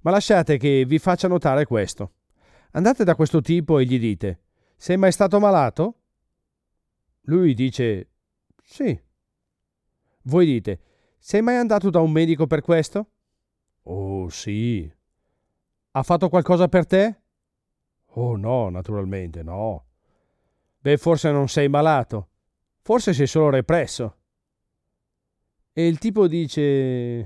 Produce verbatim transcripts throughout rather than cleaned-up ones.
Ma lasciate che vi faccia notare questo. Andate da questo tipo e gli dite: sei mai stato malato? Lui dice: sì. Voi dite: sei mai andato da un medico per questo? Oh, sì. Ha fatto qualcosa per te? Oh, no, naturalmente, no. Beh, forse non sei malato. Forse sei solo represso. E il tipo dice...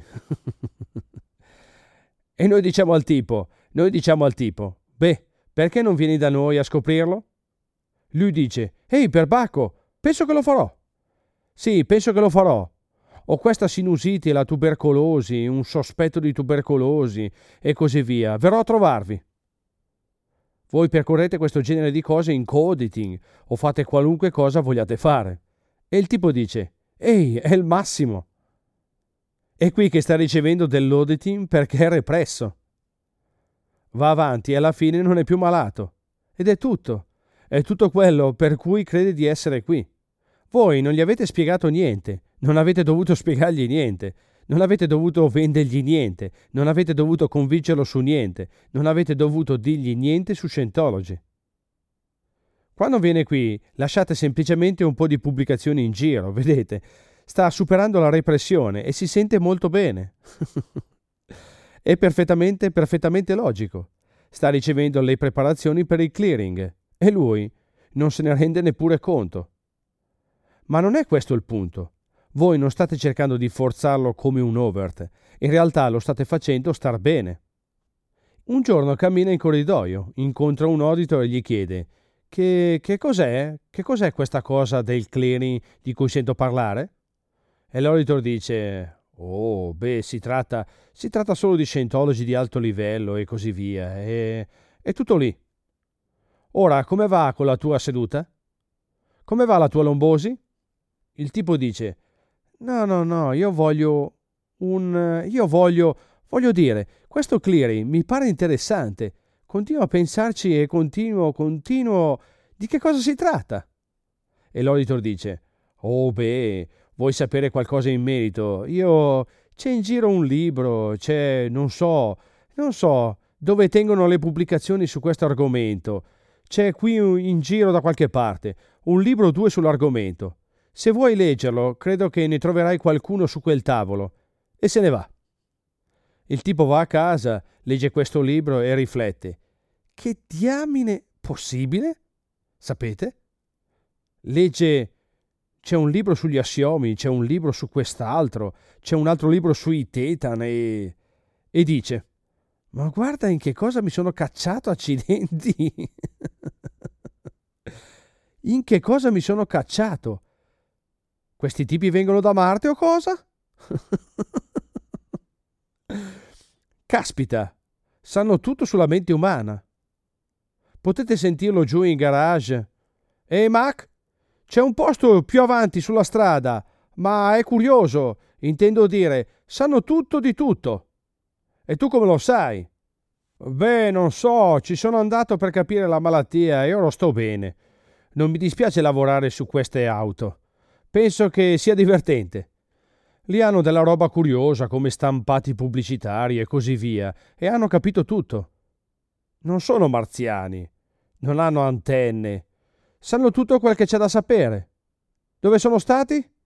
E noi diciamo al tipo, noi diciamo al tipo, beh, perché non vieni da noi a scoprirlo? Lui dice: ehi, perbacco, penso che lo farò. Sì, penso che lo farò. Ho questa sinusite, la tubercolosi, un sospetto di tubercolosi e così via. Verrò a trovarvi. Voi percorrete questo genere di cose in co-auditing o fate qualunque cosa vogliate fare. E il tipo dice: ehi, è il massimo. È qui che sta ricevendo dell'auditing perché è represso. Va avanti e alla fine non è più malato. Ed è tutto. È tutto quello per cui crede di essere qui. Voi non gli avete spiegato niente, non avete dovuto spiegargli niente, non avete dovuto vendergli niente, non avete dovuto convincerlo su niente, non avete dovuto dirgli niente su Scientology. Quando viene qui, lasciate semplicemente un po' di pubblicazioni in giro, vedete? Sta superando la repressione e si sente molto bene. È perfettamente, perfettamente logico. Sta ricevendo le preparazioni per il clearing e lui non se ne rende neppure conto. Ma non è questo il punto. Voi non state cercando di forzarlo come un overt, in realtà lo state facendo star bene. Un giorno cammina in corridoio, incontra un auditor e gli chiede: Che, che cos'è? Che cos'è questa cosa del clearing di cui sento parlare? E l'auditor dice: oh, beh, si tratta, si tratta solo di Scientology di alto livello e così via. E, è tutto lì. Ora, come va con la tua seduta? Come va la tua lombosi? Il tipo dice: no, no, no, io voglio un... io voglio... voglio dire, questo clearing mi pare interessante. Continuo a pensarci e continuo, continuo... Di che cosa si tratta? E l'auditor dice: oh, beh, vuoi sapere qualcosa in merito? Io... c'è in giro un libro, c'è... non so... non so... dove tengono le pubblicazioni su questo argomento. C'è qui in giro da qualche parte un libro o due sull'argomento. Se vuoi leggerlo, credo che ne troverai qualcuno su quel tavolo. E se ne va. Il tipo va a casa, legge questo libro e riflette. Che diamine possibile? Sapete? Legge... c'è un libro sugli assiomi, c'è un libro su quest'altro, c'è un altro libro sui tetan e... e dice: ma guarda in che cosa mi sono cacciato, accidenti! In che cosa mi sono cacciato? Questi tipi vengono da Marte o cosa? Caspita, sanno tutto sulla mente umana. Potete sentirlo giù in garage. Ehi, Mac, c'è un posto più avanti sulla strada, ma è curioso, intendo dire, sanno tutto di tutto. E tu come lo sai? Beh, non so, ci sono andato per capire la malattia e ora sto bene. Non mi dispiace lavorare su queste auto. Penso che sia divertente. Lì hanno della roba curiosa come stampati pubblicitari e così via, e hanno capito tutto. Non sono marziani, non hanno antenne, sanno tutto quel che c'è da sapere. Dove sono stati?